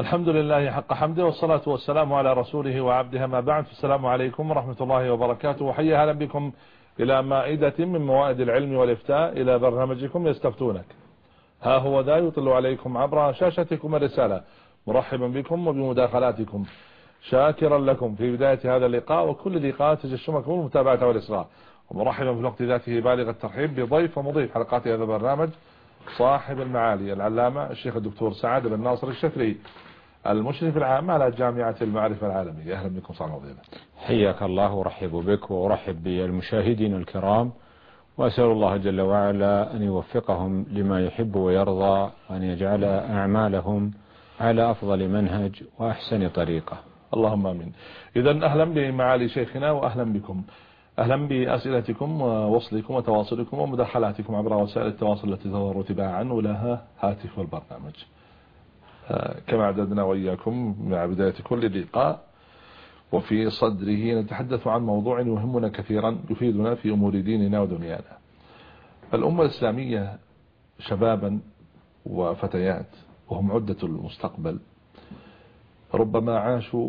الحمد لله حق حمده، والصلاة والسلام على رسوله وعبده، ما بعد. السلام عليكم ورحمة الله وبركاته، وحيا أهلا بكم إلى مائدة من موائد العلم والإفتاء، إلى برنامجكم يستفتونك. ها هو ذا يطل عليكم عبر شاشتكم الرسالة، مرحبا بكم وبمداخلاتكم، شاكرا لكم في بداية هذا اللقاء وكل لقاء تجشمكم المتابعة والإصغاء، ومرحبا في الوقت ذاته بالغ الترحيب بضيف ومضيف حلقات هذا البرنامج، صاحب المعالي العلامة الشيخ الدكتور سعد بن ناصر الشفري، المشرف العام على جامعة المعرفة العالمية. أهلا بكم صاحب الفضيلة. حياك الله ورحب بك وأرحب بالمشاهدين الكرام، وأسأل الله جل وعلا أن يوفقهم لما يحب ويرضى، وأن يجعل أعمالهم على أفضل منهج وأحسن طريقة. اللهم آمين. إذا أهلا بمعالي شيخنا وأهلا بكم، أهلا بأسئلتكم ووصلكم وتواصلكم ومداخلاتكم عبر وسائل التواصل التي تظهر تباعا ولها هاتف البرنامج، كما اعددنا وإياكم مع بداية كل لقاء. وفي صدره نتحدث عن موضوع يهمنا كثيرا، يفيدنا في أمور ديننا ودنيانا. الأمة الإسلامية شبابا وفتيات، وهم عدة المستقبل، ربما عاشوا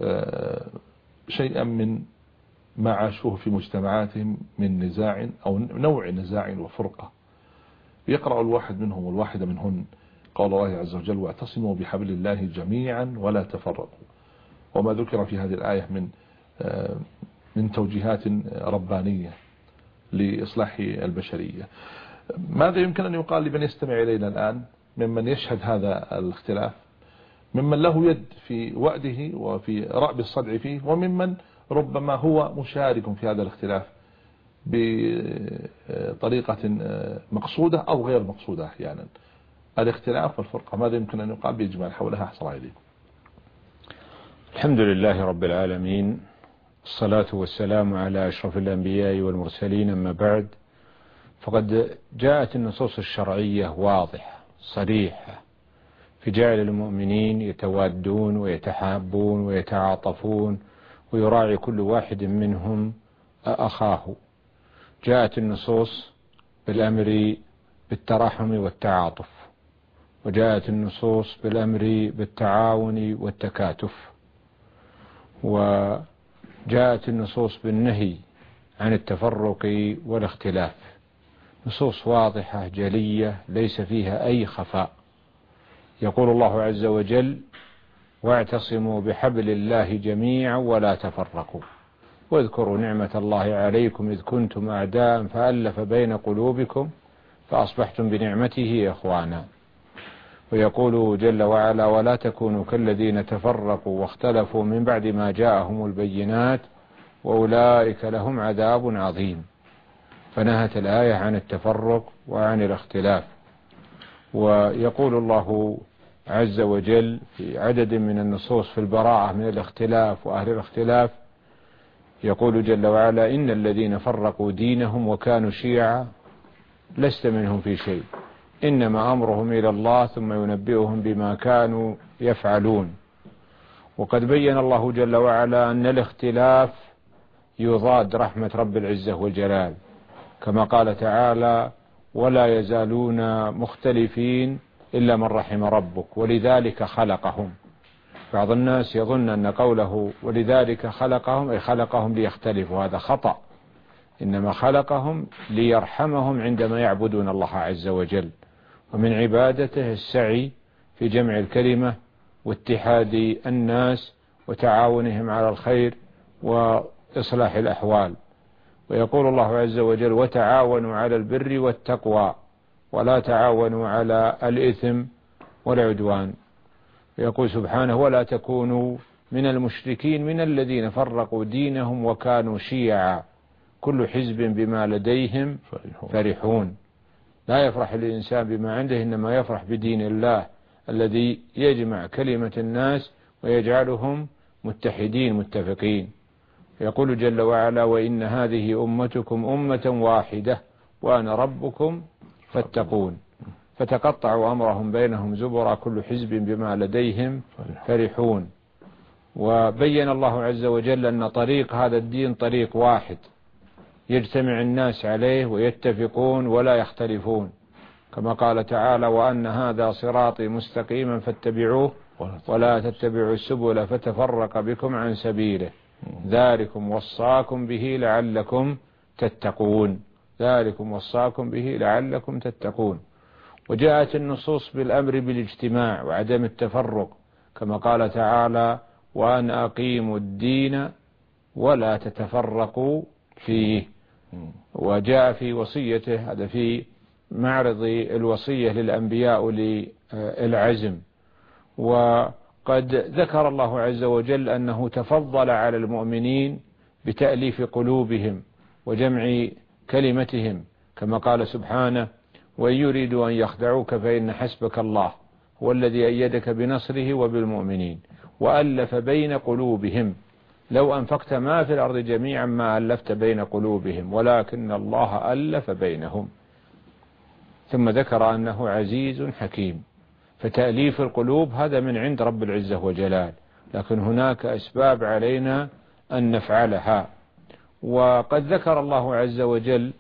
شيئا من ما عاشوه في مجتمعاتهم من نزاع أو نوع نزاع وفرقة. يقرأ الواحد منهم والواحدة منهن قول الله عز وجل: واعتصموا بحبل الله جميعا ولا تفرقوا، وما ذكر في هذه الآية من توجيهات ربانية لإصلاح البشرية. ماذا يمكن أن يقال لمن يستمع إلينا الآن ممن يشهد هذا الاختلاف، ممن له يد في وأده وفي رأب الصدع فيه، وممن ربما هو مشارك في هذا الاختلاف بطريقة مقصودة أو غير مقصودة أحيانا؟ الاختلاف والفرقة، ماذا يمكن أن يقال بإجمال حولها؟ أحسن إليكم. الحمد لله رب العالمين، الصلاة والسلام على أشرف الأنبياء والمرسلين، أما بعد، فقد جاءت النصوص الشرعية واضحة صريحة في جعل المؤمنين يتوادون ويتحابون ويتعاطفون ويراعي كل واحد منهم أخاه. جاءت النصوص بالأمر بالتراحم والتعاطف، وجاءت النصوص بالأمر بالتعاون والتكاتف، وجاءت النصوص بالنهي عن التفرق والاختلاف. نصوص واضحة جلية ليس فيها أي خفاء. يقول الله عز وجل: واعتصموا بحبل الله جميعا ولا تفرقوا، واذكروا نعمة الله عليكم إذ كنتم أعداء فألف بين قلوبكم فأصبحتم بنعمته إخوانا. ويقول جل وعلا: ولا تكونوا كالذين تفرقوا واختلفوا من بعد ما جاءهم البينات وأولئك لهم عذاب عظيم. فنهت الآية عن التفرق وعن الاختلاف. ويقول الله عز وجل في عدد من النصوص في البراءة من الاختلاف وأهل الاختلاف، يقول جل وعلا: إن الذين فرقوا دينهم وكانوا شيعا لست منهم في شيء، إنما أمرهم إلى الله ثم ينبئهم بما كانوا يفعلون. وقد بين الله جل وعلا أن الاختلاف يضاد رحمة رب العزة والجلال، كما قال تعالى: ولا يزالون مختلفين إلا من رحم ربك ولذلك خلقهم. بعض الناس يظن أن قوله ولذلك خلقهم أي خلقهم ليختلفوا، هذا خطأ. إنما خلقهم ليرحمهم عندما يعبدون الله عز وجل، ومن عبادته السعي في جمع الكلمة واتحاد الناس وتعاونهم على الخير وإصلاح الأحوال. ويقول الله عز وجل: وتعاونوا على البر والتقوى ولا تعاونوا على الإثم والعدوان. ويقول سبحانه: ولا تكونوا من المشركين من الذين فرقوا دينهم وكانوا شيعا كل حزب بما لديهم فرحون. لا يفرح الإنسان بما عنده، إنما يفرح بدين الله الذي يجمع كلمة الناس ويجعلهم متحدين متفقين. يقول جل وعلا: وإن هذه أمتكم أمة واحدة وأنا ربكم فاتقون. فتقطعوا أمرهم بينهم زبرا كل حزب بما لديهم فرحون. وبين الله عز وجل أن طريق هذا الدين طريق واحد يجتمع الناس عليه ويتفقون ولا يختلفون، كما قال تعالى: وأن هذا صراطي مستقيما فاتبعوه ولا تتبعوا السبل فتفرق بكم عن سبيله ذلكم وصاكم به لعلكم تتقون. ذلكم وصاكم به لعلكم تتقون. وجاءت النصوص بالأمر بالاجتماع وعدم التفرق كما قال تعالى وأن أقيموا الدين ولا تتفرقوا فيه. وجاء في وصيته، هذا في معرض الوصية للأنبياء للعزم. وقد ذكر الله عز وجل أنه تفضل على المؤمنين بتأليف قلوبهم وجمع كلمتهم كما قال سبحانه وإن يريدوا أن يخدعوك فإن حسبك الله هو الذي أيدك بنصره وبالمؤمنين وألف بين قلوبهم لو أنفقت ما في الأرض جميعا ما ألفت بين قلوبهم ولكن الله ألف بينهم. ثم ذكر أنه عزيز حكيم. فتأليف القلوب هذا من عند رب العزة وجلال، لكن هناك أسباب علينا أن نفعلها. وقد ذكر الله عز وجل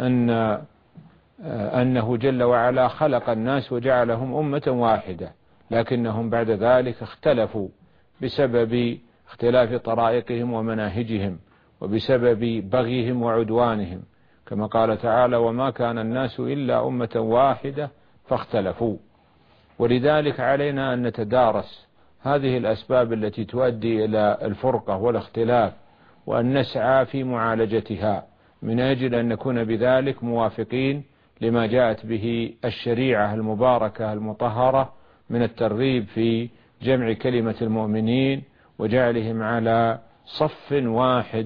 أنه جل وعلا خلق الناس وجعلهم أمة واحدة، لكنهم بعد ذلك اختلفوا بسبب اختلاف طرائقهم ومناهجهم وبسبب بغيهم وعدوانهم كما قال تعالى وما كان الناس إلا أمة واحدة فاختلفوا. ولذلك علينا أن نتدارس هذه الأسباب التي تؤدي إلى الفرقة والاختلاف وأن نسعى في معالجتها من أجل أن نكون بذلك موافقين لما جاءت به الشريعة المباركة المطهرة من الترغيب في جمع كلمة المؤمنين وجعلهم على صف واحد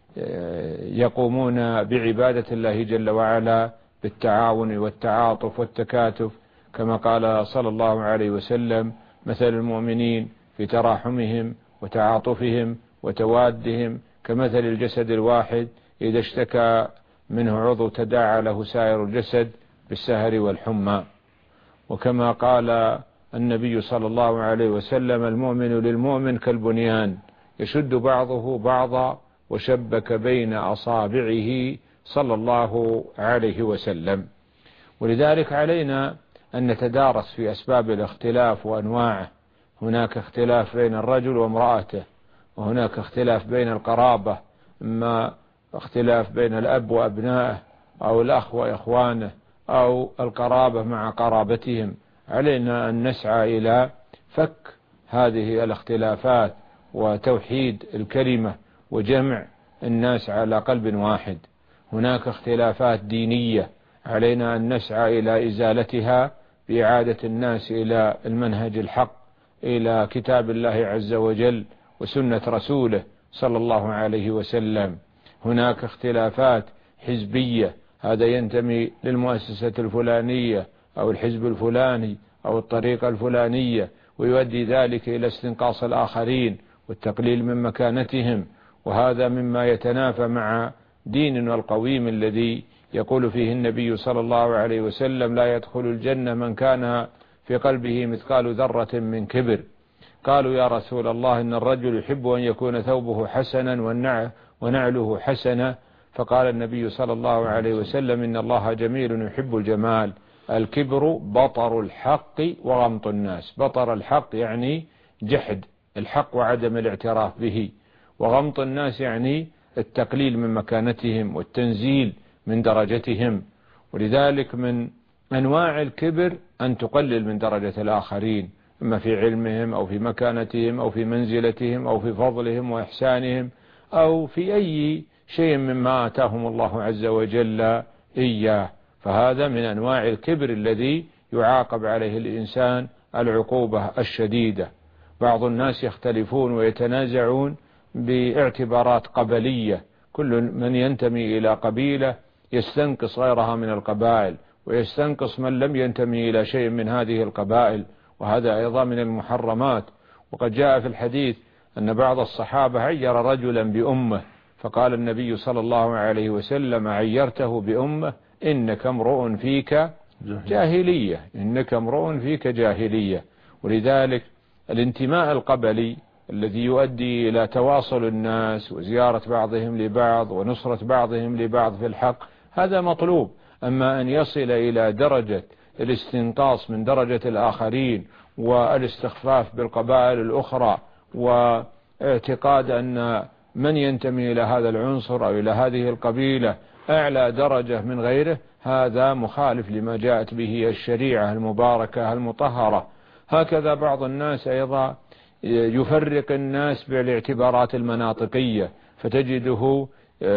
يقومون بعبادة الله جل وعلا بالتعاون والتعاطف والتكاتف كما قال صلى الله عليه وسلم مثل المؤمنين في تراحمهم وتعاطفهم وتوادهم كمثل الجسد الواحد إذا اشتكى منه عضو تداعى له سائر الجسد بالسهر والحمى. وكما قال النبي صلى الله عليه وسلم المؤمن للمؤمن كالبنيان يشد بعضه بعضا وشبك بين أصابعه صلى الله عليه وسلم. ولذلك علينا أن نتدارس في أسباب الاختلاف وأنواعه. هناك اختلاف بين الرجل وامرأته، وهناك اختلاف بين القرابة، إما اختلاف بين الأب وأبنائه أو الأخ وإخوانه أو القرابة مع قرابتهم. علينا أن نسعى إلى فك هذه الاختلافات وتوحيد الكلمة وجمع الناس على قلب واحد. هناك اختلافات دينية علينا أن نسعى إلى إزالتها بإعادة الناس إلى المنهج الحق، إلى كتاب الله عز وجل وسنة رسوله صلى الله عليه وسلم. هناك اختلافات حزبية، هذا ينتمي للمؤسسة الفلانية أو الحزب الفلاني أو الطريقة الفلانية، ويؤدي ذلك إلى استنقاص الآخرين والتقليل من مكانتهم، وهذا مما يتنافى مع ديننا القويم الذي يقول فيه النبي صلى الله عليه وسلم لا يدخل الجنة من كان في قلبه مثقال ذرة من كبر. قالوا يا رسول الله إن الرجل يحب أن يكون ثوبه حسنا ونعله حسنة، فقال النبي صلى الله عليه وسلم إن الله جميل يحب الجمال. الكبر بطر الحق وغمط الناس. بطر الحق يعني جحد الحق وعدم الاعتراف به، وغمط الناس يعني التقليل من مكانتهم والتنزيل من درجتهم. ولذلك من أنواع الكبر أن تقلل من درجة الآخرين، إما في علمهم أو في مكانتهم أو في منزلتهم أو في فضلهم وإحسانهم أو في أي شيء مما آتاهم الله عز وجل إياه. فهذا من أنواع الكبر الذي يعاقب عليه الإنسان العقوبة الشديدة. بعض الناس يختلفون ويتنازعون باعتبارات قبلية، كل من ينتمي إلى قبيلة يستنقص غيرها من القبائل ويستنقص من لم ينتمي إلى شيء من هذه القبائل، وهذا أيضا من المحرمات. وقد جاء في الحديث أن بعض الصحابة عير رجلا بأمه، فقال النبي صلى الله عليه وسلم عيرته بأمه إنك امرؤ فيك جاهلية، إنك امرؤ فيك جاهلية. ولذلك الانتماء القبلي الذي يؤدي إلى تواصل الناس وزيارة بعضهم لبعض ونصرة بعضهم لبعض في الحق هذا مطلوب. أما أن يصل إلى درجة الاستنقاص من درجة الآخرين والاستخفاف بالقبائل الأخرى واعتقاد أن من ينتمي إلى هذا العنصر أو إلى هذه القبيلة أعلى درجة من غيره، هذا مخالف لما جاءت به الشريعة المباركة المطهرة. هكذا بعض الناس أيضا يفرق الناس بالاعتبارات المناطقية، فتجده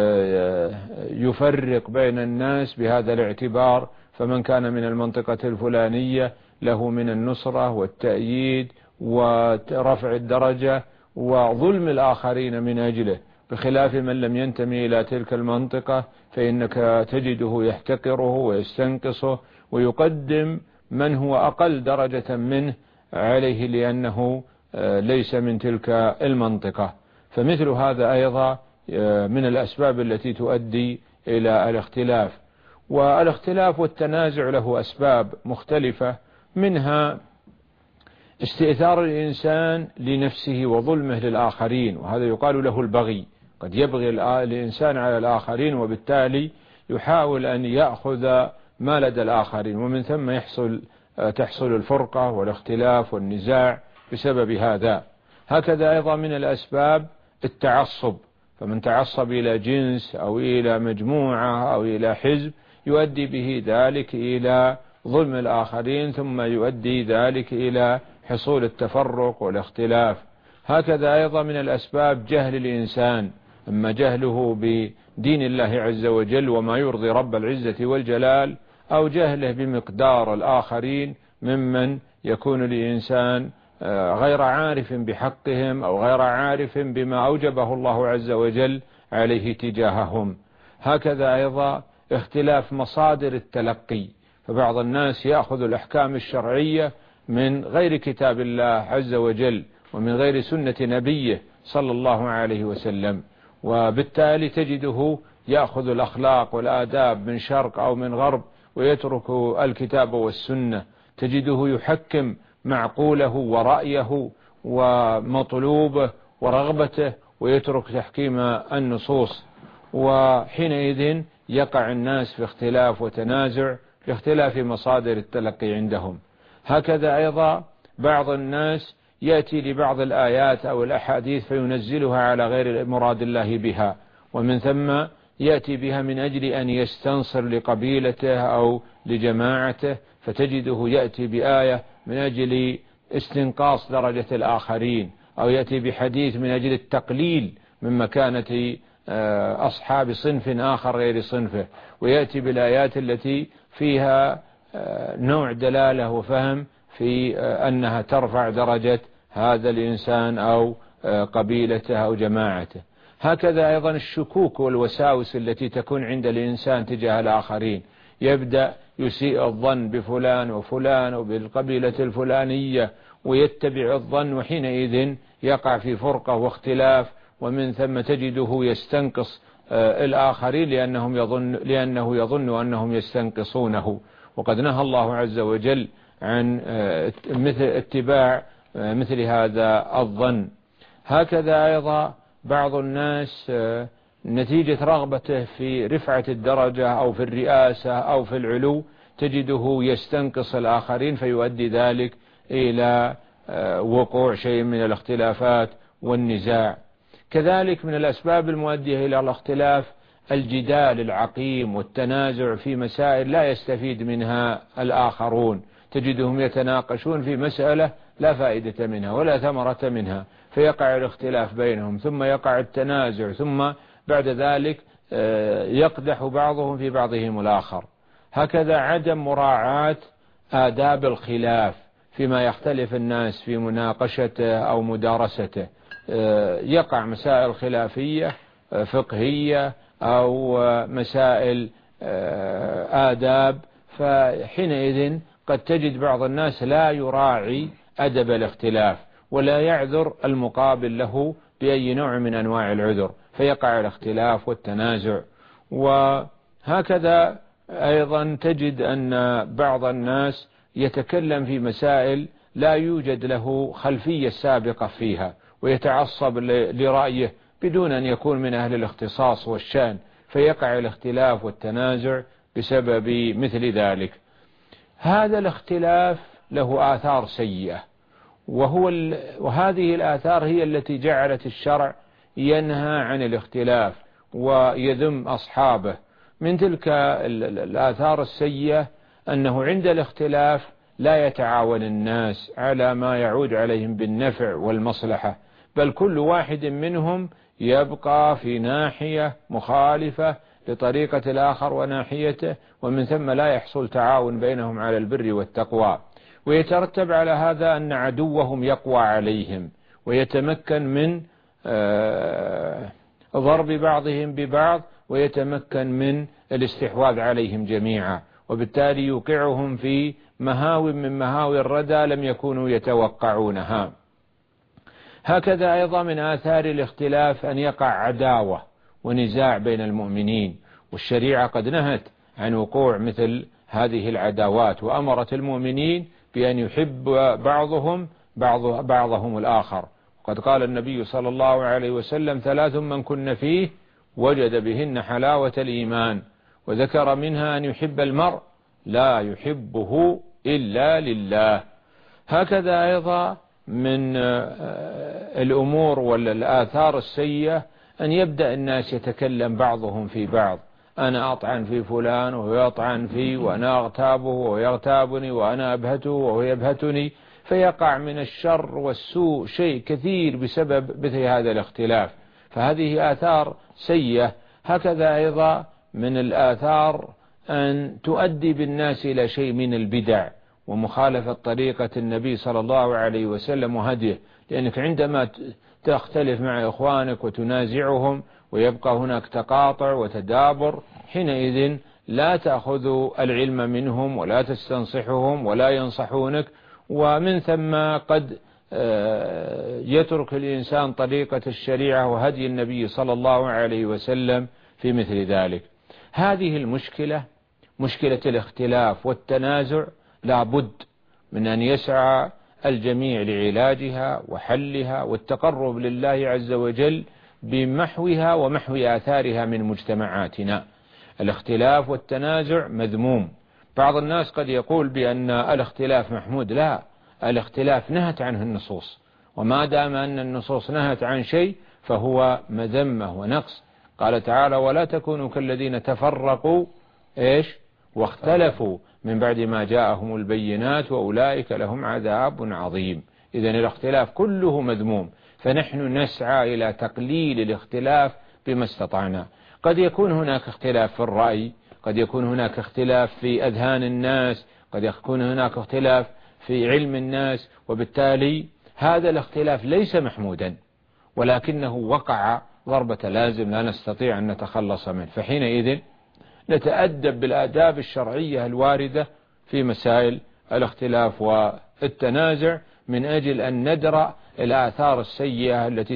يفرق بين الناس بهذا الاعتبار، فمن كان من المنطقة الفلانية له من النصرة والتأييد ورفع الدرجة وظلم الآخرين من أجله، بخلاف من لم ينتمي إلى تلك المنطقة فإنك تجده يحتقره ويستنقصه ويقدم من هو أقل درجة منه عليه لأنه ليس من تلك المنطقة. فمثل هذا أيضا من الأسباب التي تؤدي إلى الاختلاف. والاختلاف والتنازع له أسباب مختلفة، منها استئثار الإنسان لنفسه وظلمه للآخرين، وهذا يقال له البغي. قد يبغي الإنسان على الآخرين وبالتالي يحاول أن يأخذ ما لدى الآخرين، ومن ثم تحصل الفرقة والاختلاف والنزاع بسبب هذا. هكذا أيضا من الأسباب التعصب، فمن تعصب إلى جنس أو إلى مجموعة أو إلى حزب يؤدي به ذلك إلى ظلم الآخرين، ثم يؤدي ذلك إلى حصول التفرق والاختلاف. هكذا أيضا من الأسباب جهل الإنسان، أما جهله بدين الله عز وجل وما يرضي رب العزة والجلال، أو جهله بمقدار الآخرين ممن يكون الإنسان غير عارف بحقهم أو غير عارف بما أوجبه الله عز وجل عليه تجاههم. هكذا أيضا اختلاف مصادر التلقي، فبعض الناس يأخذ الأحكام الشرعية من غير كتاب الله عز وجل ومن غير سنة نبيه صلى الله عليه وسلم، وبالتالي تجده يأخذ الأخلاق والآداب من شرق أو من غرب ويترك الكتاب والسنة. تجده يحكم معقوله ورأيه ومطلوبه ورغبته ويترك تحكيم النصوص، وحينئذ يقع الناس في اختلاف وتنازع لاختلاف مصادر التلقي عندهم. هكذا أيضا بعض الناس يأتي لبعض الآيات أو الأحاديث فينزلها على غير مراد الله بها، ومن ثم يأتي بها من أجل أن يستنصر لقبيلته أو لجماعته، فتجده يأتي بآية من أجل استنقاص درجة الآخرين، أو يأتي بحديث من أجل التقليل من مكانة أصحاب صنف آخر غير صنفه، ويأتي بالآيات التي فيها نوع دلالة وفهم في أنها ترفع درجة هذا الإنسان أو قبيلته أو جماعته. هكذا أيضا الشكوك والوساوس التي تكون عند الإنسان تجاه الآخرين، يبدأ يسيء الظن بفلان وفلان وبالقبيلة الفلانية ويتبع الظن، وحينئذ يقع في فرقة واختلاف، ومن ثم تجده يستنقص الآخرين لأنه يظن أنهم يستنقصونه. وقد نهى الله عز وجل عن مثل اتباع مثل هذا الظن. هكذا أيضا بعض الناس نتيجة رغبته في رفعة الدرجة أو في الرئاسة أو في العلو تجده يستنقص الآخرين، فيؤدي ذلك إلى وقوع شيء من الاختلافات والنزاع. كذلك من الأسباب المؤدية إلى الاختلاف الجدال العقيم والتنازع في مسائل لا يستفيد منها الآخرون، تجدهم يتناقشون في مسألة لا فائدة منها ولا ثمرة منها، فيقع الاختلاف بينهم، ثم يقع التنازع، ثم بعد ذلك يقدح بعضهم في بعضهم الآخر. هكذا عدم مراعاة آداب الخلاف فيما يختلف الناس في مناقشته أو مدارسته، يقع مسائل خلافية فقهية أو مسائل آداب، فحينئذ قد تجد بعض الناس لا يراعي أدب الاختلاف ولا يعذر المقابل له بأي نوع من أنواع العذر، فيقع الاختلاف والتنازع. وهكذا أيضا تجد أن بعض الناس يتكلم في مسائل لا يوجد له خلفية سابقة فيها ويتعصب لرأيه بدون أن يكون من أهل الاختصاص والشأن، فيقع الاختلاف والتنازع بسبب مثل ذلك. هذا الاختلاف له آثار سيئة، وهذه الآثار هي التي جعلت الشرع ينهى عن الاختلاف ويذم أصحابه. من تلك الآثار السيئة أنه عند الاختلاف لا يتعاون الناس على ما يعود عليهم بالنفع والمصلحة، بل كل واحد منهم يبقى في ناحية مخالفة لطريقة الآخر وناحيته، ومن ثم لا يحصل تعاون بينهم على البر والتقوى. ويترتب على هذا أن عدوهم يقوى عليهم ويتمكن من ضرب بعضهم ببعض، ويتمكن من الاستحواذ عليهم جميعا، وبالتالي يوقعهم في مهاو من مهاوي الردى لم يكونوا يتوقعونها. هكذا أيضا من آثار الاختلاف أن يقع عداوة ونزاع بين المؤمنين، والشريعة قد نهت عن وقوع مثل هذه العداوات، وأمرت المؤمنين بأن يحب بعضهم الآخر. وقد قال النبي صلى الله عليه وسلم: 3 من كن فيه وجد بهن حلاوة الإيمان، وذكر منها أن يحب المرء لا يحبه إلا لله. هكذا أيضا من الأمور والآثار السيئة أن يبدأ الناس يتكلم بعضهم في بعض: أنا أطعن في فلان وهو يطعن في، وأنا أغتابه وهو يغتابني، وأنا أبهته وهو يبهتني، فيقع من الشر والسوء شيء كثير بسبب مثل هذا الاختلاف، فهذه آثار سيئة. هكذا أيضا من الآثار أن تؤدي بالناس إلى شيء من البدع ومخالفة طريقة النبي صلى الله عليه وسلم وهديه، لأنك عندما تختلف مع إخوانك وتنازعهم ويبقى هناك تقاطع وتدابر، حينئذ لا تأخذ العلم منهم ولا تستنصحهم ولا ينصحونك، ومن ثم قد يترك الإنسان طريقة الشريعة وهدي النبي صلى الله عليه وسلم في مثل ذلك. هذه المشكلة، مشكلة الاختلاف والتنازع، لا بد من أن يسعى الجميع لعلاجها وحلها والتقرب لله عز وجل بمحوها ومحو آثارها من مجتمعاتنا. الاختلاف والتنازع مذموم. بعض الناس قد يقول بأن الاختلاف محمود. لا، الاختلاف نهت عنه النصوص، وما دام أن النصوص نهت عن شيء فهو مذمة ونقص. قال تعالى: ولا تكونوا كالذين تفرقوا واختلفوا من بعد ما جاءهم البينات وأولئك لهم عذاب عظيم. إذن الاختلاف كله مذموم، فنحن نسعى إلى تقليل الاختلاف بما استطعنا. قد يكون هناك اختلاف في الرأي، قد يكون هناك اختلاف في أذهان الناس، قد يكون هناك اختلاف في علم الناس، وبالتالي هذا الاختلاف ليس محمودا، ولكنه وقع ضربة لازم لا نستطيع أن نتخلص منه، فحينئذ نتأدب بالآداب الشرعية الواردة في مسائل الاختلاف والتنازع من أجل أن ندرأ الآثار السيئة التي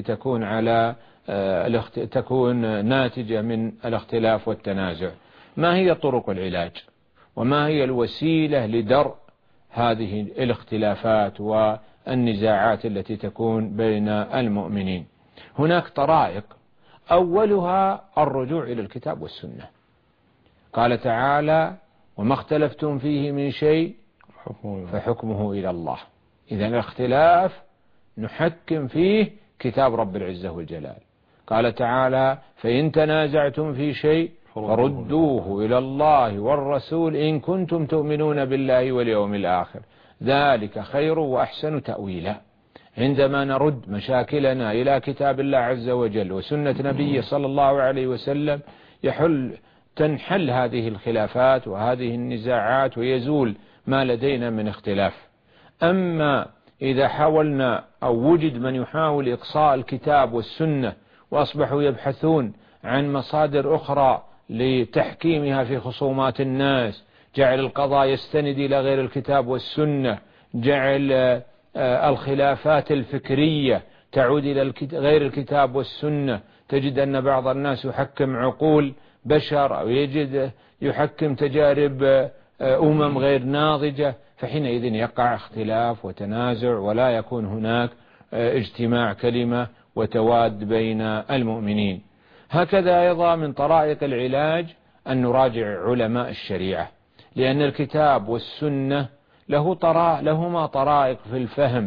تكون ناتجة من الاختلاف والتنازع. ما هي طرق العلاج وما هي الوسيلة لدرء هذه الاختلافات والنزاعات التي تكون بين المؤمنين؟ هناك طرائق، أولها الرجوع إلى الكتاب والسنة. قال تعالى: وما اختلفتم فيه من شيء فحكمه إلى الله. إذن الاختلاف نحكم فيه كتاب رب العزة والجلال. قال تعالى: فإن تنازعتم في شيء فردوه إلى الله والرسول إن كنتم تؤمنون بالله واليوم الآخر ذلك خير وأحسن تأويلا. عندما نرد مشاكلنا إلى كتاب الله عز وجل وسنة نبيه صلى الله عليه وسلم تنحل هذه الخلافات وهذه النزاعات ويزول ما لدينا من اختلاف. أما إذا حاولنا أو وجد من يحاول إقصاء الكتاب والسنة وأصبحوا يبحثون عن مصادر أخرى لتحكيمها في خصومات الناس، جعل القضاء يستند إلى غير الكتاب والسنة، جعل الخلافات الفكرية تعود إلى غير الكتاب والسنة، تجد أن بعض الناس يحكم عقول بشر أو يحكم تجارب غير ناضجة، فحينئذ يقع اختلاف وتنازع ولا يكون هناك اجتماع كلمة وتواد بين المؤمنين. هكذا أيضا من طرائق العلاج أن نراجع علماء الشريعة، لأن الكتاب والسنة لهما طرائق في الفهم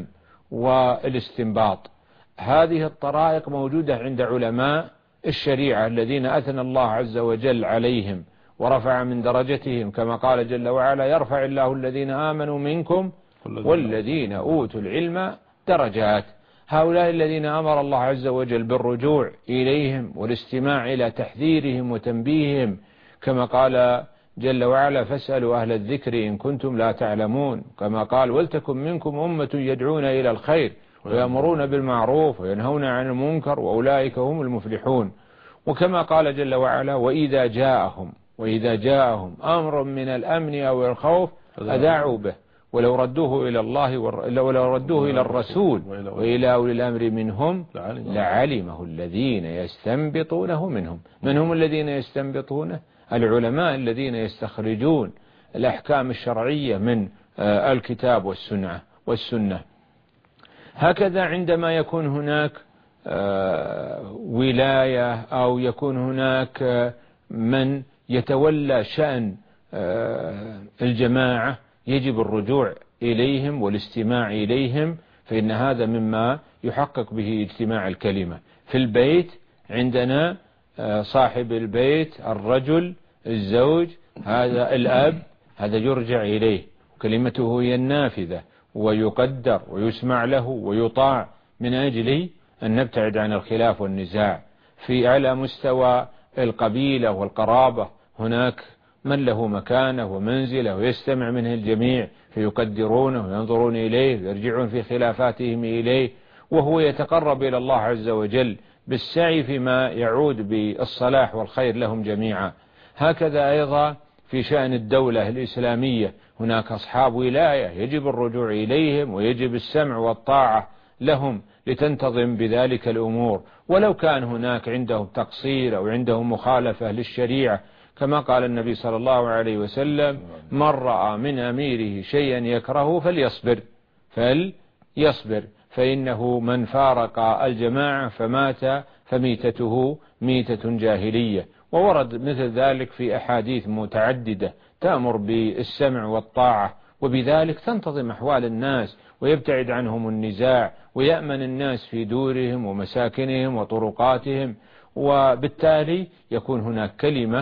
والاستنباط. هذه الطرائق موجودة عند علماء الشريعة الذين أثنى الله عز وجل عليهم ورفع من درجتهم، كما قال جل وعلا: يرفع الله الذين آمنوا منكم والذين أوتوا العلم درجات. هؤلاء الذين أمر الله عز وجل بالرجوع إليهم والاستماع إلى تحذيرهم وتنبيههم، كما قال جل وعلا: فاسألوا أهل الذكر إن كنتم لا تعلمون، كما قال: ولتكن منكم أمة يدعون إلى الخير ويأمرون بالمعروف وينهون عن المنكر وأولئك هم المفلحون. وكما قال جل وعلا: وإذا جاءهم أمر من الأمن أو الخوف أذاعوا به ولو ردوه إلى الرسول وإلى أولي الأمر منهم لعلمه الذين يستنبطونه منهم. من هم الذين يستنبطونه؟ العلماء الذين يستخرجون الأحكام الشرعية من الكتاب والسنة. هكذا عندما يكون هناك ولاية أو يكون هناك من يتولى شأن الجماعة يجب الرجوع إليهم والاستماع إليهم، فإن هذا مما يحقق به اجتماع الكلمة. في البيت عندنا صاحب البيت، الرجل، الزوج، هذا الأب، هذا يرجع إليه وكلمته هي النافذة، ويقدر ويسمع له ويطاع من أجل أن نبتعد عن الخلاف والنزاع. على مستوى القبيلة والقرابة هناك من له مكانه ومنزله ويستمع منه الجميع فيقدرونه وينظرون إليه ويرجعون في خلافاتهم إليه، وهو يتقرب إلى الله عز وجل بالسعي فيما يعود بالصلاح والخير لهم جميعا. هكذا أيضا في شأن الدولة الإسلامية هناك أصحاب ولاية يجب الرجوع إليهم ويجب السمع والطاعة لهم لتنتظم بذلك الأمور، ولو كان هناك عندهم تقصير أو عندهم مخالفة للشريعة، كما قال النبي صلى الله عليه وسلم: من رأى من أميره شيئا يكرهه فليصبر فإنه من فارق الجماعة فمات فميتته ميتة جاهلية. وورد مثل ذلك في أحاديث متعددة تأمر بالسمع والطاعة، وبذلك تنتظم أحوال الناس ويبتعد عنهم النزاع ويأمن الناس في دورهم ومساكنهم وطرقاتهم، وبالتالي يكون هناك كلمة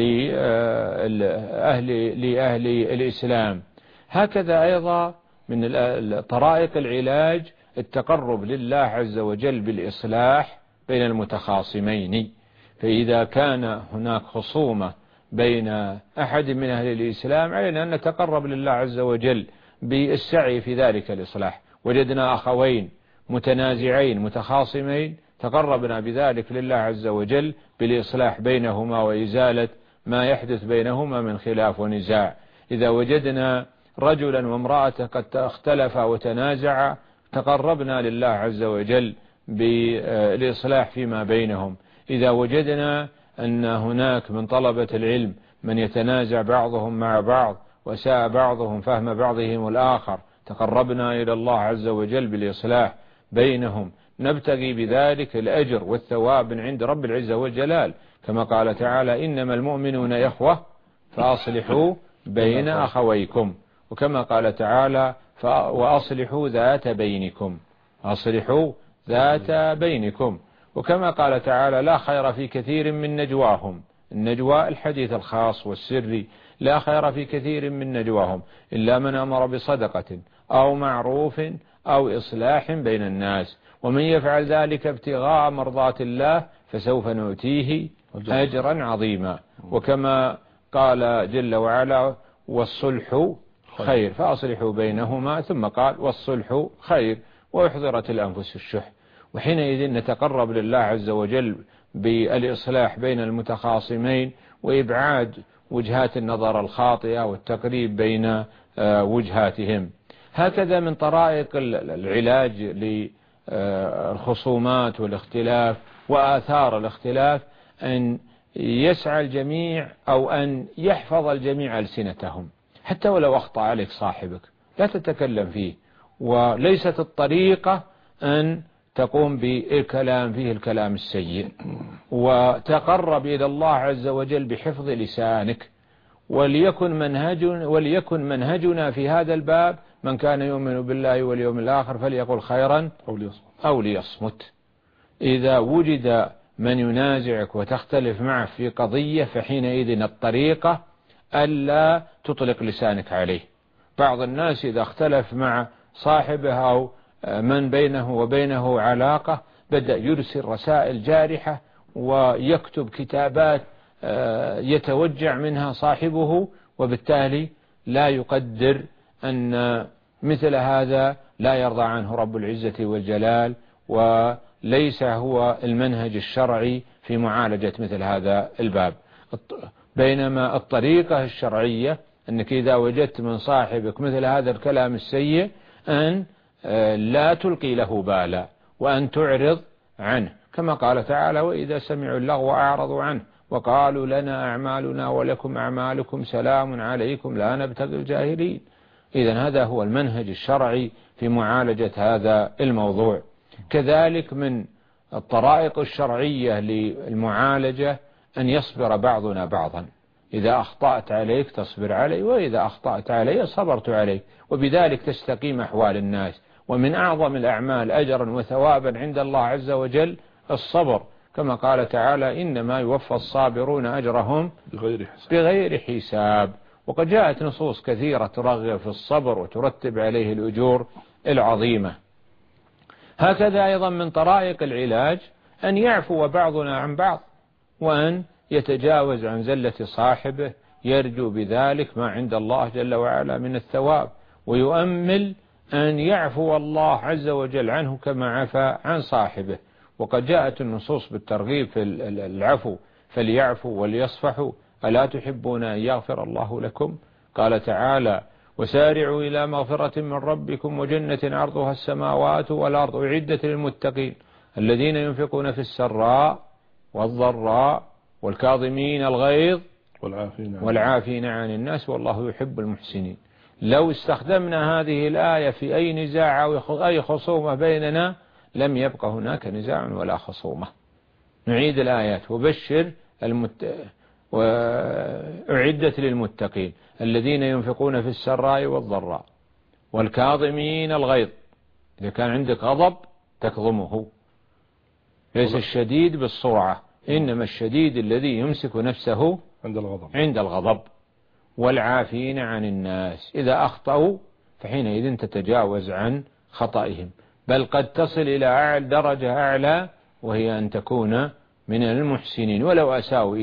لأهل الإسلام. هكذا أيضا من طرائق العلاج التقرب لله عز وجل بالإصلاح بين المتخاصمين. فإذا كان هناك خصومة بين أحد من أهل الإسلام علينا أن نتقرب لله عز وجل بالسعي في ذلك الإصلاح. وجدنا أخوين متنازعين متخاصمين، تقربنا بذلك لله عز وجل بالإصلاح بينهما وإزالة ما يحدث بينهما من خلاف ونزاع. إذا وجدنا رجلا وامرأة قد اختلفا وتنازعا تقربنا لله عز وجل بالإصلاح فيما بينهم. إذا وجدنا أن هناك من طلبة العلم من يتنازع بعضهم مع بعض وساء بعضهم فهم بعضهم الآخر تقربنا إلى الله عز وجل بالإصلاح بينهم، نبتغي بذلك الأجر والثواب من عند رب العزة والجلال، كما قال تعالى: إنما المؤمنون إخوة فأصلحوا بين أخويكم. وكما قال تعالى: وأصلحوا ذات بينكم، أصلحوا ذات بينكم. وكما قال تعالى: لا خير في كثير من نجواهم، النجوى الحديث الخاص والسري، لا خير في كثير من نجواهم إلا من أمر بصدقة أو معروف أو إصلاح بين الناس، ومن يفعل ذلك ابتغاء مرضات الله فسوف نؤتيه أجرا عظيما. وكما قال جل وعلا: والصلح خير فأصلحوا بينهما، ثم قال: والصلح خير وأحضرت الأنفس الشح. وحينئذ نتقرب لله عز وجل بالإصلاح بين المتخاصمين وإبعاد وجهات النظر الخاطئة والتقريب بين وجهاتهم. هكذا من طرائق العلاج للخصومات والاختلاف وآثار الاختلاف أن يسعى الجميع أو أن يحفظ الجميع ألسنتهم، حتى ولو أخطأ عليك صاحبك لا تتكلم فيه، وليست الطريقة أن تقوم بالكلام فيه الكلام السيء، وتقرب إلى الله عز وجل بحفظ لسانك. وليكن منهجنا في هذا الباب من كان يؤمن بالله واليوم الآخر فليقل خيرا أو ليصمت. إذا وجد من ينازعك وتختلف معه في قضية فحينئذ الطريقة ألا تطلق لسانك عليه. بعض الناس إذا اختلف مع صاحبه أو من بينه وبينه علاقة بدأ يرسل رسائل جارحة ويكتب كتابات يتوجع منها صاحبه، وبالتالي لا يقدر أن مثل هذا لا يرضى عنه رب العزة والجلال، وليس هو المنهج الشرعي في معالجة مثل هذا الباب. بينما الطريقة الشرعية أنك إذا وجدت من صاحبك مثل هذا الكلام السيء أن لا تلقي له بالا وأن تعرض عنه، كما قال تعالى: وإذا سمعوا اللغو أعرضوا عنه وقالوا لنا أعمالنا ولكم أعمالكم سلام عليكم لا نبتغي الجاهلين. إذن هذا هو المنهج الشرعي في معالجة هذا الموضوع. كذلك من الطرائق الشرعية للمعالجة أن يصبر بعضنا بعضا. إذا أخطأت عليك تصبر علي، وإذا أخطأت علي صبرت عليك، وبذلك تستقيم أحوال الناس. ومن أعظم الأعمال أجرا وثوابا عند الله عز وجل الصبر، كما قال تعالى: إنما يوفى الصابرون أجرهم بغير حساب. وقد جاءت نصوص كثيرة ترغب في الصبر وترتب عليه الأجور العظيمة. هكذا أيضا من طرائق العلاج أن يعفو بعضنا عن بعض، وأن يتجاوز عن زلة صاحبه، يرجو بذلك ما عند الله جل وعلا من الثواب، ويؤمل أن يعفو الله عز وجل عنه كما عفى عن صاحبه. وقد جاءت النصوص بالترغيب في العفو: فليعفوا وليصفحوا ألا تحبون أن يغفر الله لكم؟ قال تعالى: وسارعوا إلى مغفرة من ربكم وجنة عرضها السماوات والأرض أعدت للمتقين الذين ينفقون في السراء والضراء والكاظمين الغيظ والعافين عن الناس والله يحب المحسنين. لو استخدمنا هذه الآية في أي نزاع أو أي خصومة بيننا لم يبقى هناك نزاع ولا خصومة. نعيد الآيات: وبشر وأعدت للمتقين الذين ينفقون في السراء والضراء والكاظمين الغيظ. إذا كان عندك غضب تكظمه، ليس الشديد بالسرعة، إنما الشديد الذي يمسك نفسه عند الغضب. والعافين عن الناس، إذا أخطأوا فحينئذ تتجاوز عن خطئهم، بل قد تصل إلى درجة أعلى وهي أن تكون من المحسنين ولو أساءوا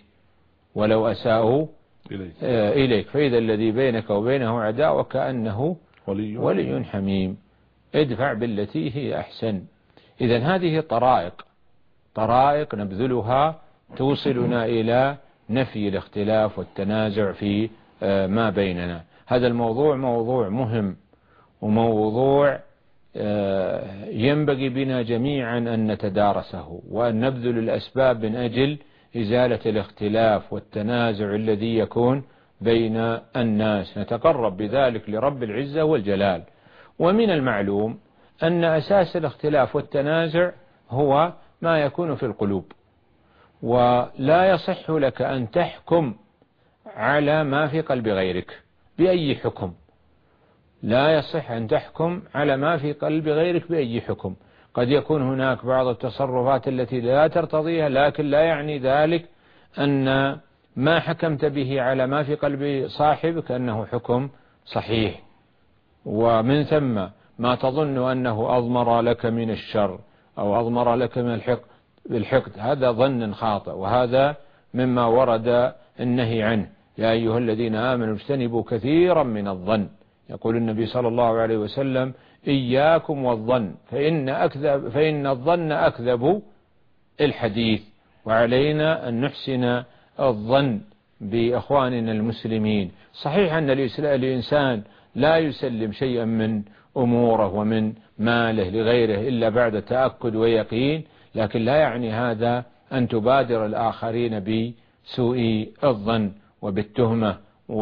إليك فإذا الذي بينك وبينه عداوة كأنه ولي حميم. ادفع بالتي هي أحسن. إذن هذه طرائق نبذلها توصلنا إلى نفي الاختلاف والتنازع في ما بيننا. هذا الموضوع موضوع مهم، وموضوع ينبغي بنا جميعا أن نتدارسه وأن نبذل الأسباب من أجل إزالة الاختلاف والتنازع الذي يكون بين الناس، نتقرب بذلك لرب العزة والجلال. ومن المعلوم أن أساس الاختلاف والتنازع هو ما يكون في القلوب، ولا يصح لك أن تحكم على ما في قلب غيرك بأي حكم. لا يصح أن تحكم على ما في قلب غيرك بأي حكم. قد يكون هناك بعض التصرفات التي لا ترتضيها، لكن لا يعني ذلك أن ما حكمت به على ما في قلب صاحبك أنه حكم صحيح. ومن ثم ما تظن أنه أضمر لك من الشر أو أضمر لك من الحقد، هذا ظن خاطئ، وهذا مما ورد النهي عنه: يا أيها الذين آمنوا اجتنبوا كثيرا من الظن. يقول النبي صلى الله عليه وسلم: إياكم والظن فإن الظن أكذب الحديث. وعلينا أن نحسن الظن بأخواننا المسلمين. صحيح أن الإنسان لا يسلم شيئا من أموره ومن ماله لغيره إلا بعد تأكد ويقين، لكن لا يعني هذا أن تبادر الآخرين بسوء الظن وبالتهمة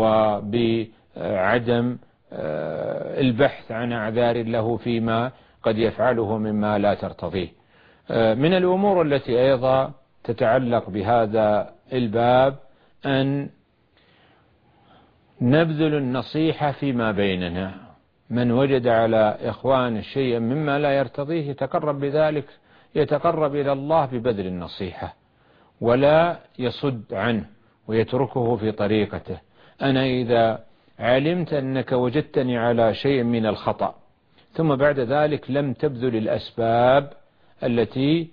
وبعدم البحث عن أعذار له فيما قد يفعله مما لا ترتضيه. من الأمور التي أيضا تتعلق بهذا الباب أن نبذل النصيحة فيما بيننا. من وجد على إخوانه شيئا مما لا يرتضيه يتقرب بذلك، يتقرب إلى الله ببذل النصيحة ولا يصد عنه ويتركه في طريقته. أنا إذا علمت أنك وجدتني على شيء من الخطأ ثم بعد ذلك لم تبذل الأسباب التي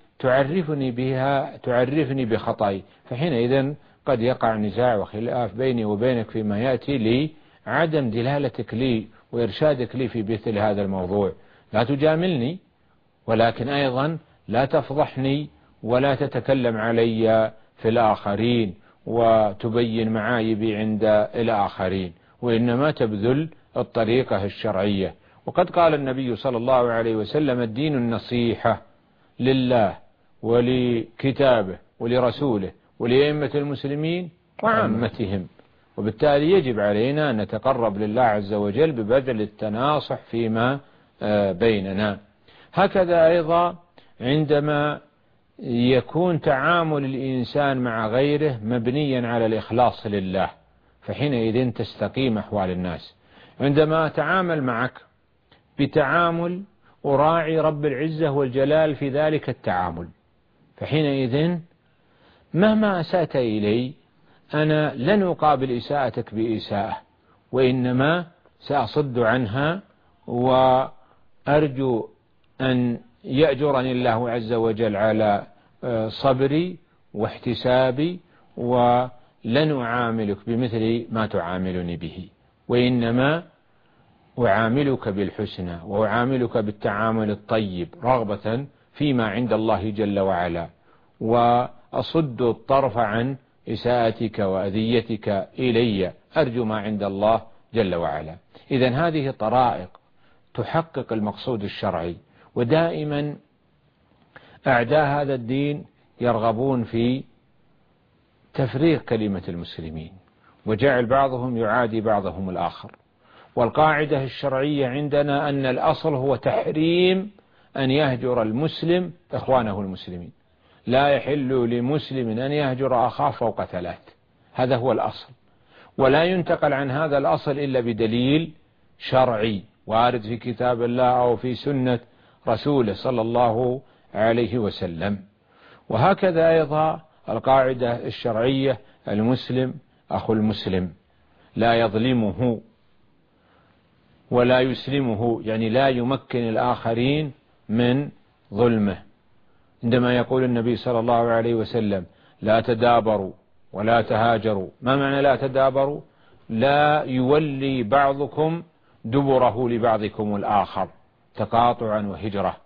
تعرفني بخطئي، فحينئذ قد يقع نزاع وخلاف بيني وبينك فيما يأتي لعدم دلالتك لي وإرشادك لي في مثل هذا الموضوع. لا تجاملني، ولكن أيضا لا تفضحني ولا تتكلم علي في الآخرين وتبين معايبي عند الآخرين، وإنما تبذل الطريقة الشرعية. وقد قال النبي صلى الله عليه وسلم: الدين النصيحة لله ولكتابه ولرسوله ولأئمة المسلمين وعامتهم. وبالتالي يجب علينا أن نتقرب لله عز وجل ببذل التناصح فيما بيننا. هكذا أيضا عندما يكون تعامل الإنسان مع غيره مبنيا على الإخلاص لله، فحينئذ تستقيم أحوال الناس. عندما أتعامل معك بتعامل أراعي رب العزة والجلال في ذلك التعامل، فحينئذ مهما أسأت إلي أنا لن أقابل إساءتك بإساءة، وإنما سأصد عنها وأرجو أن يأجرني الله عز وجل على صبري واحتسابي، ولن أعاملك بمثل ما تعاملني به، وإنما أعاملك بالحسنى وأعاملك بالتعامل الطيب رغبة فيما عند الله جل وعلا، وأصد الطرف عن إساءتك وأذيتك إلي، أرجو ما عند الله جل وعلا. إذن هذه طرائق تحقق المقصود الشرعي. ودائما أعداء هذا الدين يرغبون في تفريق كلمة المسلمين وجعل بعضهم يعادي بعضهم الآخر. والقاعدة الشرعية عندنا أن الأصل هو تحريم أن يهجر المسلم إخوانه المسلمين. لا يحل لمسلم أن يهجر أخاه فوق 3، هذا هو الأصل، ولا ينتقل عن هذا الأصل إلا بدليل شرعي وارد في كتاب الله أو في سنة رسوله صلى الله عليه وسلم. وهكذا أيضا القاعدة الشرعية: المسلم أخو المسلم، لا يظلمه ولا يسلمه، يعني لا يمكن الآخرين من ظلمه. عندما يقول النبي صلى الله عليه وسلم: لا تدابروا ولا تهاجروا، ما معنى لا تدابروا؟ لا يولي بعضكم دبره لبعضكم الآخر، تقاطعا وهجرة.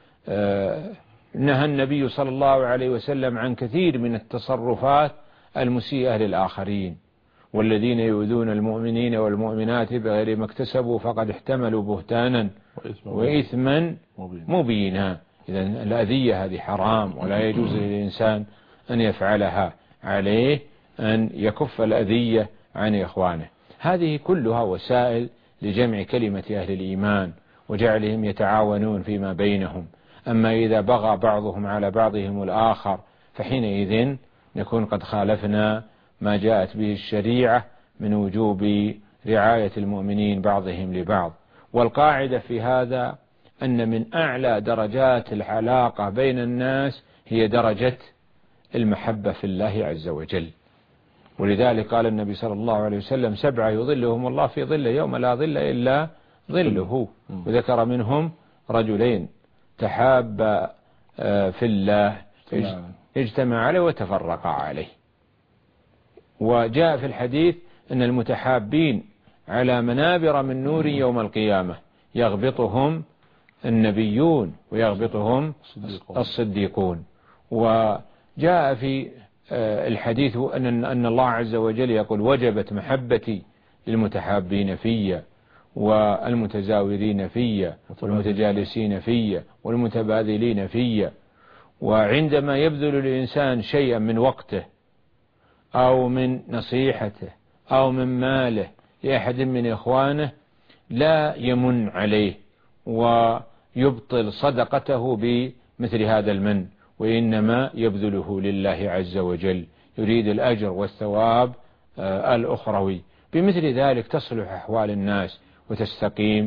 نهى النبي صلى الله عليه وسلم عن كثير من التصرفات المسيئة للآخرين: والذين يؤذون المؤمنين والمؤمنات بغير ما اكتسبوا فقد احتملوا بهتانا وإثما مبينا. إذن الأذية هذه حرام ولا يجوز للإنسان أن يفعلها، عليه أن يكف الأذية عن إخوانه. هذه كلها وسائل لجمع كلمة أهل الإيمان وجعلهم يتعاونون فيما بينهم. أما إذا بغى بعضهم على بعضهم الآخر فحينئذ نكون قد خالفنا ما جاءت به الشريعة من وجوب رعاية المؤمنين بعضهم لبعض. والقاعدة في هذا أن من أعلى درجات العلاقة بين الناس هي درجة المحبة في الله عز وجل. ولذلك قال النبي صلى الله عليه وسلم: 7 يظلهم الله في ظله يوم لا ظل إلا ظله. وذكر منهم رجلين تحابا في الله اجتمع عليه وتفرقا عليه. وجاء في الحديث أن المتحابين على منابر من نور يوم القيامة يغبطهم النبيون ويغبطهم الصديقون. وجاء في الحديث أن الله عز وجل يقول: وجبت محبتي للمتحابين في والمتزاورين في والمتجالسين في والمتباذلين في. وعندما يبذل الإنسان شيئا من وقته أو من نصيحته أو من ماله لأحد من إخوانه لا يمن عليه ويبطل صدقته بمثل هذا المن، وإنما يبذله لله عز وجل، يريد الأجر والثواب الأخروي. بمثل ذلك تصلح أحوال الناس وتستقيم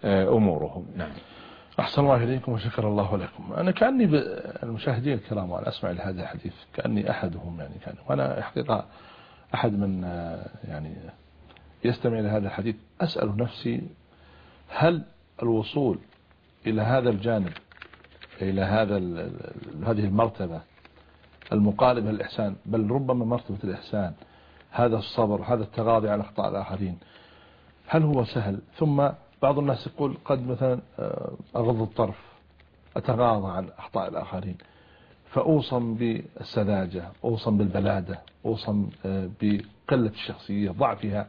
أمورهم. نعم. أحسن الله إليكم وشكر الله لكم. أنا كأني المشاهدين الكرام وأنا أسمع لهذا الحديث كأني أحدهم يعني وأنا حقيقة أحد من يعني يستمع لهذا الحديث أسأل نفسي هل الوصول إلى هذا الجانب إلى هذه المرتبة المقاربة للإحسان بل ربما مرتبة الإحسان هذا الصبر هذا التغاضي عن أخطاء الآخرين هل هو سهل؟ ثم بعض الناس يقول قد مثلا أغض الطرف أتغاضى عن أخطاء الآخرين فأوصم بالسذاجة أوصم بالبلادة أوصم بقلة الشخصية ضعفها.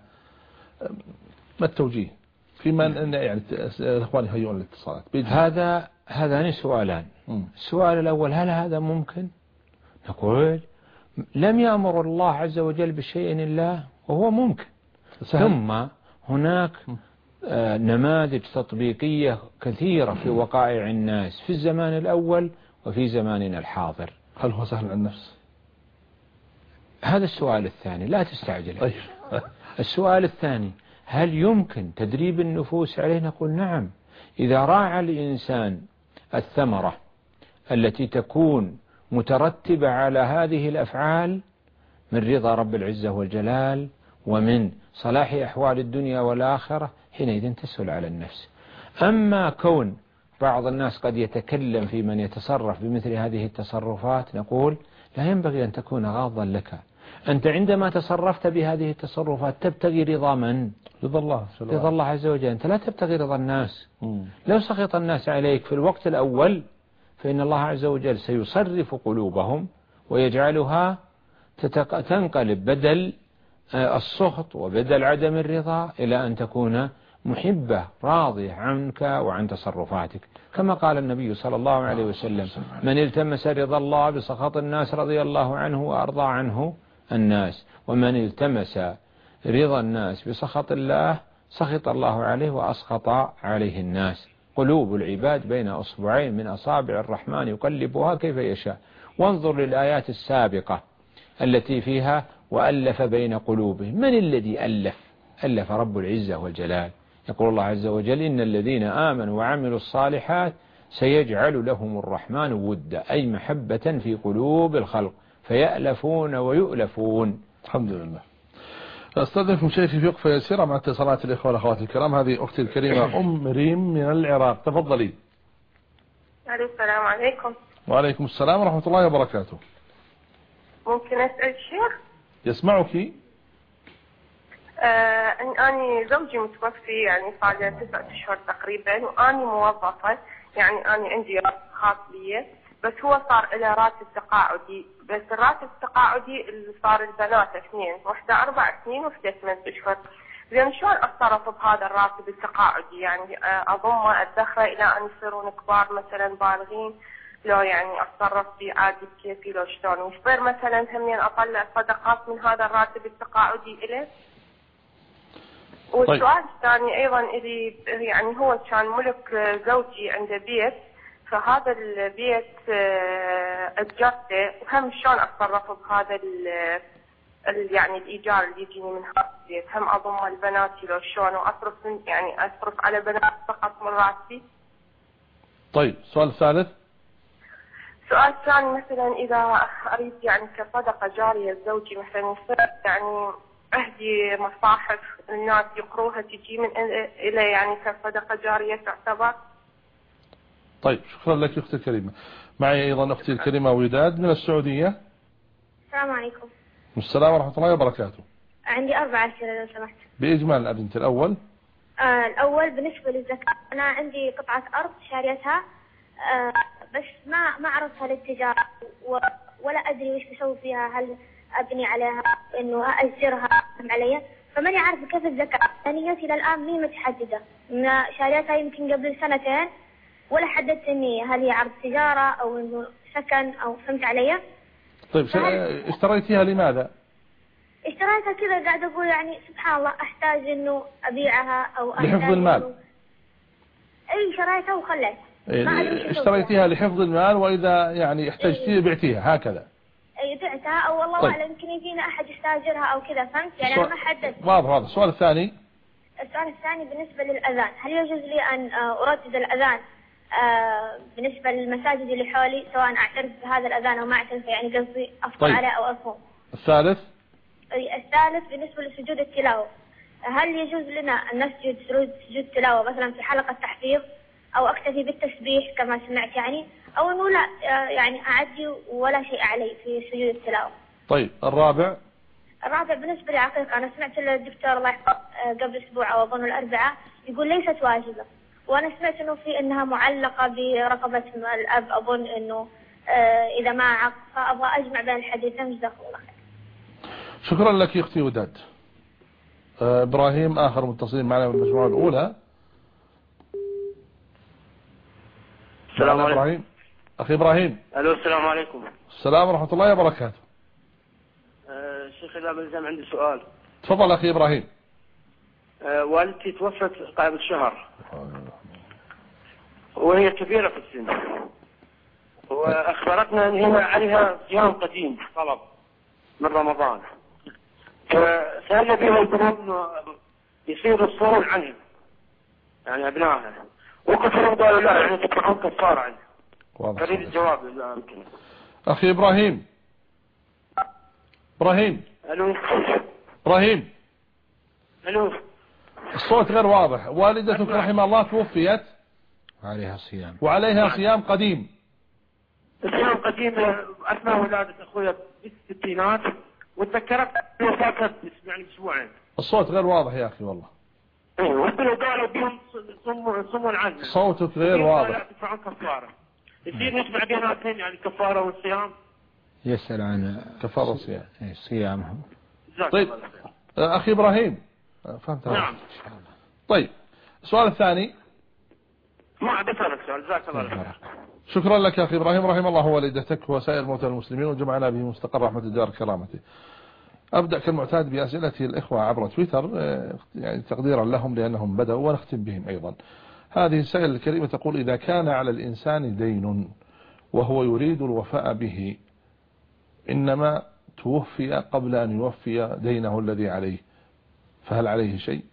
ما التوجيه فيما يعني الأخوان يهيئون الاتصالات؟ هذان سؤالان. السؤال الأول هل هذا ممكن؟ نقول لم يأمر الله عز وجل بشيء إلا وهو ممكن. ثم هناك نماذج تطبيقية كثيرة في وقائع الناس في الزمان الأول وفي زماننا الحاضر. هل هو سهل على النفس؟ هذا السؤال الثاني لا تستعجل. السؤال الثاني هل يمكن تدريب النفوس عليه؟ نقول نعم. إذا راعى الإنسان الثمرة التي تكون مترتبة على هذه الأفعال من رضا رب العزة والجلال ومن صلاح أحوال الدنيا والآخرة حينئذ تسهل على النفس. أما كون بعض الناس قد يتكلم في من يتصرف بمثل هذه التصرفات نقول لا ينبغي أن تكون غاضا لك. أنت عندما تصرفت بهذه التصرفات تبتغي رضا من؟ رضا الله عز وجل. أنت لا تبتغي رضا الناس. لو سخط الناس عليك في الوقت الأول فإن الله عز وجل سيصرف قلوبهم ويجعلها تنقلب بدل السخط وبدل عدم الرضا إلى أن تكون محبة راضية عنك وعن تصرفاتك، كما قال النبي صلى الله عليه وسلم من التمس رضا الله بسخط الناس رضي الله عنه وأرضى عنه الناس، ومن التمس رضا الناس بسخط الله سخط الله عليه وأسخط عليه الناس. قلوب العباد بين أصبعين من أصابع الرحمن يقلبها كيف يشاء. وانظر للآيات السابقة التي فيها وألف بين قلوبهم. من الذي ألف رب العزة والجلال. يقول الله عز وجل إن الذين آمنوا وعملوا الصالحات سيجعل لهم الرحمن ودا، أي محبة في قلوب الخلق فيألفون ويؤلفون. الحمد لله. أستاذنكم شيخي في وقفة يسيرة مع اتصالات الإخوة والأخوات الكرام. هذه أختي الكريمة أم ريم من العراق، تفضلي. السلام عليكم. وعليكم السلام ورحمة الله وبركاته. ممكن أسأل الشيخ؟ يسمعك. أنا زوجي متوفي يعني صار له 9 أشهر تقريبا، وأنا موظفة يعني أنا عندي خاص بي، بس هو صار له راتب تقاعدي، بس الراتب التقاعدي اللي صار البنات 2، واحدة 4 سنين وواحدة 8 أشهر. زين شلون أتصرف بهذا الراتب التقاعدي؟ يعني أضمه أدخره إلى أن يصيرون كبار مثلا بالغين، لو يعني أتصرف فيه عادي بكيفي لو شلون؟ ويصير مثلا همين أطلع صدقات من هذا الراتب التقاعدي إليه؟ والسؤال الثاني أيضا إذا يعني هو كان ملك زوجي عنده بيت، فهذا البيت أجرته، وهم شلون أتصرف بهذا يعني الإيجار اللي يجيني من هذا البيت؟ هم أضم البنات لو شلون، وأصرف يعني أصرف على بنات فقط من راتبي؟ طيب السؤال الثالث. سؤال ثاني مثلا إذا أريد يعني كصدقة جارية لزوجي مثلا يعني أهدي مصاحف الناس يقروها تجي من إلى يعني كصدقة جارية تعتبر؟ طيب شكرا لك أختي الكريمة. معي أيضا أختي الكريمة وداد من السعودية. السلام عليكم. السلام ورحمة الله وبركاته. عندي 4 أسئلة لو سمحت. بإجمال أبنتي. الأول بالنسبة للزكاة، أنا عندي قطعة أرض شاريتها بس ما أعرفها للتجارة ولا أدري وش بسوي فيها، هل أبني عليها إنه أأجرها عليها، فماني عارفة كيف الزكاة. نيتي إلى الآن مي متحددة، شاريتها يمكن قبل 2 ولا حددت النية، هل هي عرض تجارة أو إنه سكن أو فهمت علي؟ طيب اشتريتيها لماذا؟ اشتريتها كذا قاعد أقول يعني سبحان الله أحتاج إنه أبيعها أو لحفظ المال. أي شريتها وخليت. اشتريتيها لحفظ المال وإذا يعني احتجتيها بعتيها هكذا. أي بعتها أو والله أعلم يمكن يجينا أحد يستاجرها أو كذا، فهمت يعني أنا ما حددت. واضح. السؤال الثاني. السؤال الثاني بالنسبة للأذان، هل يجوز لي أن أردد الأذان بالنسبة للمساجد اللي حولي، سواء أعترف بهذا الأذان أو ما أعترف، يعني قصدي أفطر عليه أو أصوم؟ الثالث بالنسبة لسجود التلاوة، هل يجوز لنا أن نسجد سجود التلاوة مثلا في حلقة تحفيظ، أو أكتفي بالتسبيح كما سمعت يعني، أو أنه لا يعني أعدي ولا شيء علي في سجود التلاوة؟ طيب الرابع بالنسبة للعقيقة، أنا سمعت الدكتور الله يحفظه قبل أسبوع أو أظن الأربعاء يقول ليست واجبة، وأنا سمعت إنه في إنها معلقة برقبة الأب، أظن إنه إذا ما عق، فأبغى أجمع بين الحديثين. جزاكم الله خير. شكرا لك يا أختي وداد. إبراهيم آخر متصلين معنا من المجموعة الأولى. السلام عليكم. إبراهيم أخي إبراهيم. ألو السلام عليكم. السلام ورحمة الله وبركاته. شيخ إذا بلزم عندي سؤال. تفضل أخي إبراهيم. والدتي توفت قبل شهر وهي كبيرة في السن، وأخبرتنا أن هي عليها صيام قديم طلب من رمضان، فسألنا بها يقولون يصير الصوم عنهم يعني أبنائها، وكثروا قالوا لا يعني تدفعون كفارة عنه. أريد الجواب إذا يمكن. أخي إبراهيم. ألو ألو الصوت غير واضح. والدتك رحمه الله توفيت وعليها صيام قديم. الصيام قديم أثناء ولادة أخويا بالستينات، وتذكرت وفاتت يعني أسبوعين. الصوت غير واضح يا أخي والله. ايوه قالوا بهم صموا عنه. صوتك غير واضح. تدفعون كفارة. يصير نجمع بين هاتين يعني الكفارة والصيام. يسأل عن كفارة والصيام. صيامهم. طيب أخي إبراهيم فهمت؟ نعم. طيب السؤال الثاني. ما عاد أسألك سؤال. جزاك الله خير. شكرا لك يا أخي إبراهيم. رحم الله والدتك وسائر موتى المسلمين وجمعنا به مستقر رحمة الدار كرامته. أبدأ كالمعتاد بأسئلة الإخوة عبر تويتر يعني تقديرا لهم لأنهم بدأوا، ونختم بهم أيضا. هذه السائلة الكريمة تقول: إذا كان على الإنسان دين وهو يريد الوفاء به، إنما توفي قبل أن يوفي دينه الذي عليه، فهل عليه شيء؟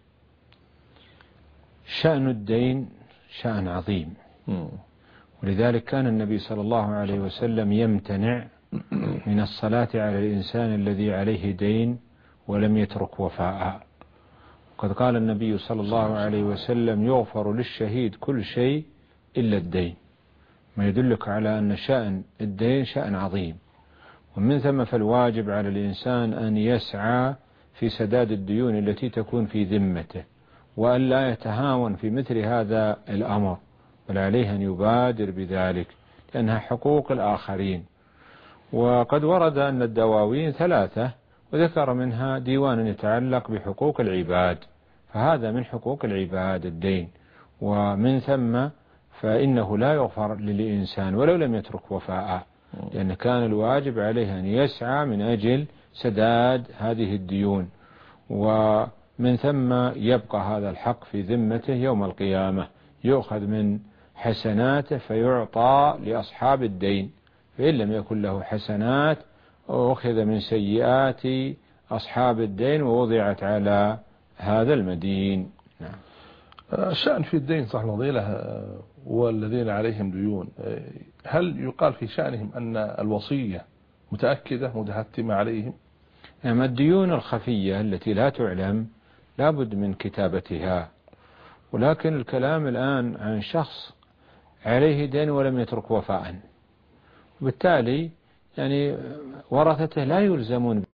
شأن الدين شأن عظيم، ولذلك كان النبي صلى الله عليه وسلم يمتنع من الصلاة على الإنسان الذي عليه دين ولم يترك وفاء. وقد قال النبي صلى الله عليه وسلم: يغفر للشهيد كل شيء إلا الدين، ما يدلك على أن شأن الدين شأن عظيم. ومن ثم فالواجب على الإنسان أن يسعى في سداد الديون التي تكون في ذمته، وأن لا يتهاون في مثل هذا الأمر، بل عليه أن يبادر بذلك لأنها حقوق الآخرين. وقد ورد أن الدواوين 3، وذكر منها ديوان يتعلق بحقوق العباد، فهذا من حقوق العباد الدين، ومن ثم فإنه لا يغفر للإنسان ولو لم يترك وفاء، لأن كان الواجب عليه أن يسعى من أجل سداد هذه الديون، ومن ثم يبقى هذا الحق في ذمته يوم القيامة، يؤخذ من حسناته فيعطى لأصحاب الدين، فإن لم يكن له حسنات أخذ من سيئات أصحاب الدين ووضعت على هذا المدين. نعم. الشأن في الدين صح الفضيلة والذين عليهم ديون، هل يقال في شأنهم أن الوصية متأكدة متحتمة عليهم؟ نعم. الديون الخفية التي لا تعلم لابد من كتابتها، ولكن الكلام الآن عن شخص عليه دين ولم يترك وفاء، وبالتالي يعني ورثته لا يلزمون